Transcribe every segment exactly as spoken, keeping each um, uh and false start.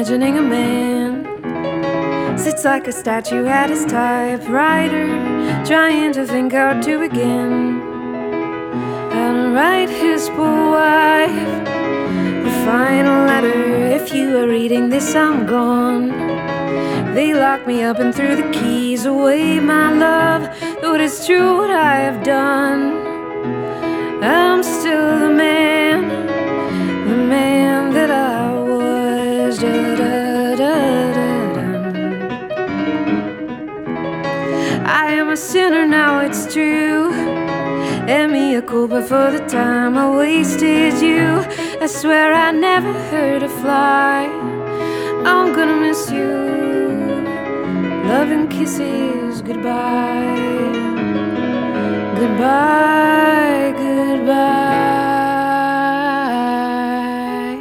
imagining a man sits like a statue at his typewriter, trying to think how to begin. How to write his poor wife the final letter. If you are reading this, I'm gone. They locked me up and threw the keys away, my love. Though it is true what I have done, I'm still the man, the man that I was. Da, da, da, da, da. I am a sinner now, it's true, and mea culpa for the time I wasted you. I swear I never hurt a fly. I'm gonna miss you. Love and kisses, goodbye. Goodbye, goodbye.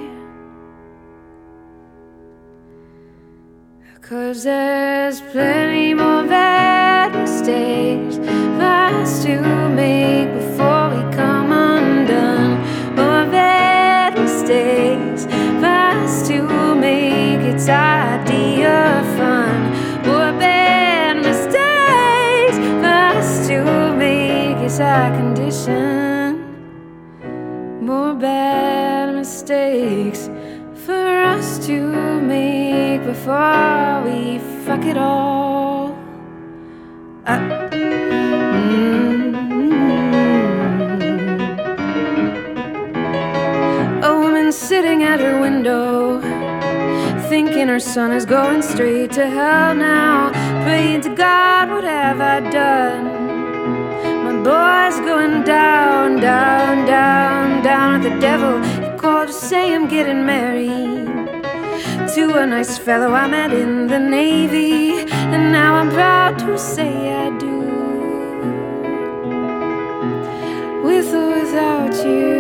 'Cause there's plenty more bad mistakes for us to make before we come undone. More bad mistakes for us to make its idea fun. More bad mistakes for us to make its our condition. More bad mistakes for us to make before we fuck it all up. A woman sitting at her window, thinking her son is going straight to hell now. Praying to God, what have I done? My boy's going down, down, down, down at the devil. He called to say I'm getting married to a nice fellow I met in the Navy, and now I'm proud to say I do. With or without you,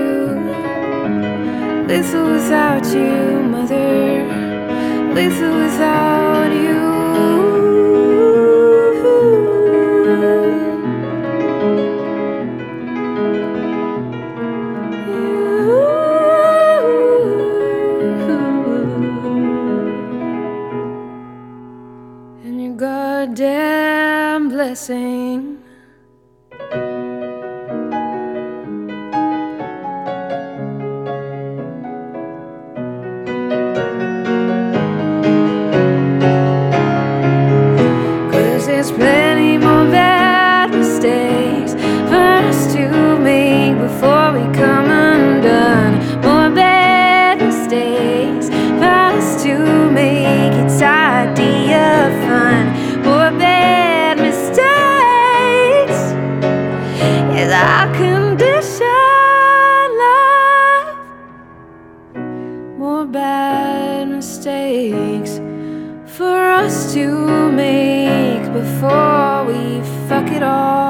with or without you, mother, with or without you. And your goddamn blessing. There's plenty more bad mistakes for us to make before we come undone. More bad mistakes for us to make its idea fun. More bad mistakes is our condition, love. More bad mistakes for us to make before we fuck it all